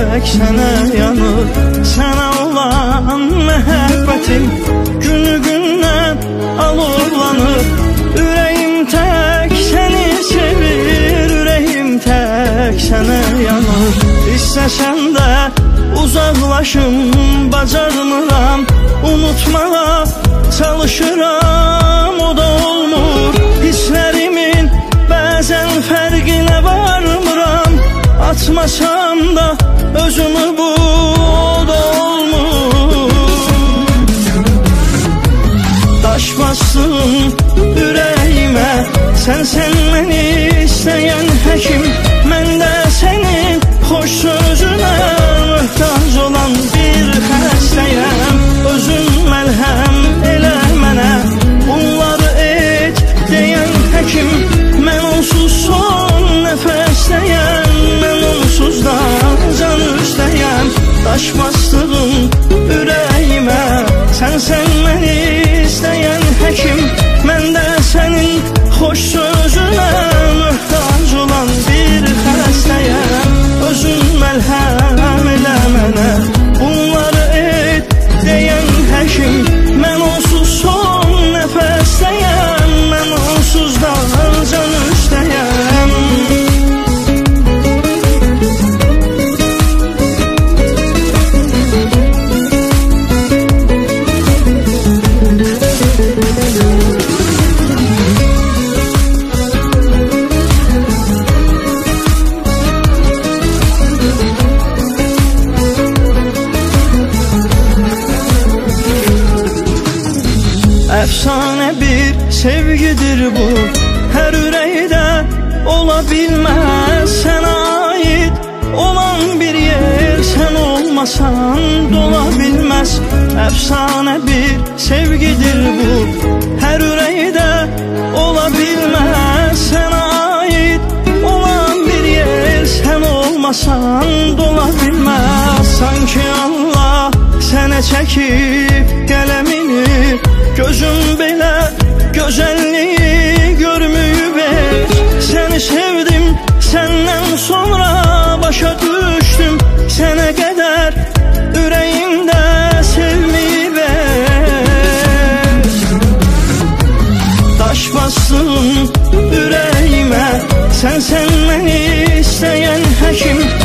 tək sənə yanır. Sənə olan məhəbbətim günü gündən alovlanır. Ürəyim tək səni sevir, ürəyim tək sənə yanır. İstəsəm də uzaqlaşım, bacarmıram, unutmağa çalışıram, o da olmur. Hisslərimin bəzən fərqinə varmıram, atmasam da özümü bu, o da olmur. Daş bastın ürəyimə, sən məni istəyən həkim. Mən də sənin xoş sözünə möhtac olan bir xəstəyəm. Özün məlhəm elə mənə, bunları et deyən həkim. Mən onsuz son nəfəstəyəm, mən onsuz da can üstəyəm. Daş bastığın ürəyimə, sən məni istəyən həkim. Mən də sənin xoş sözünə möhtac olan bir xəstəyəm. Özün məlhəm elə mənə, bunları et deyən həkim. Mən onsuz son nəfəstəyəm, mən onsuz da can üstəyəm. Əfsanə bir sevgidir bu, hər ürəkdə ola bilməz. Sənə aid olan bir yer, sən olmasan dola bilməz. Əfsanə bir sevgidir bu, hər ürəkdə ola bilməz. Sənə aid olan bir yer, sən olmasan dola bilməz. Sanki Allah sənə çəkib qələmini, gözüm belə gözəlliyi görməyib. Səni sevdim, səndən sonra başa düşdüm, sənə qədər ürəyimdə sevməyib. Daş bastın ürəyimə, sən məni istəyən həkim.